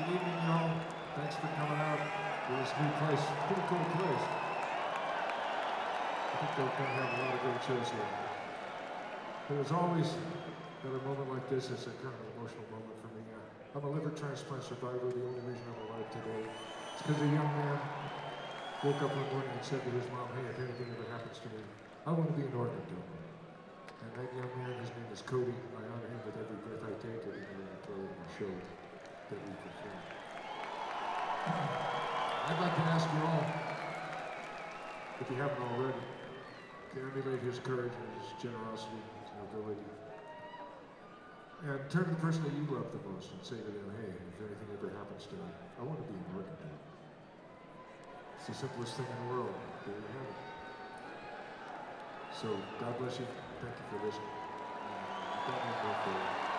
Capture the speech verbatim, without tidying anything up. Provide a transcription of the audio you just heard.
Good evening, y'all. Thanks for coming out to this new place. Pretty cool place. I think they're going to have a lot of great shows here. But as always, at a moment like this, it's a kind of an emotional moment for me. Uh, I'm a liver transplant survivor. The only reason I'm alive today is because a young man woke up one morning and said to his mom, "Hey, if anything ever happens to me, I want to be an organ donor." And that young man, his name is Cody. I honor him with every breath I take, every night I play in the show that we perform. I'd like to ask you all, if you haven't already, to emulate his courage and his generosity, his nobility. And turn to the person that you love the most and say to them, "Hey, if anything ever happens to me, I want to be an organ donor." It's the simplest thing in the world. There you have it. So, God bless you. Thank you for listening. Uh,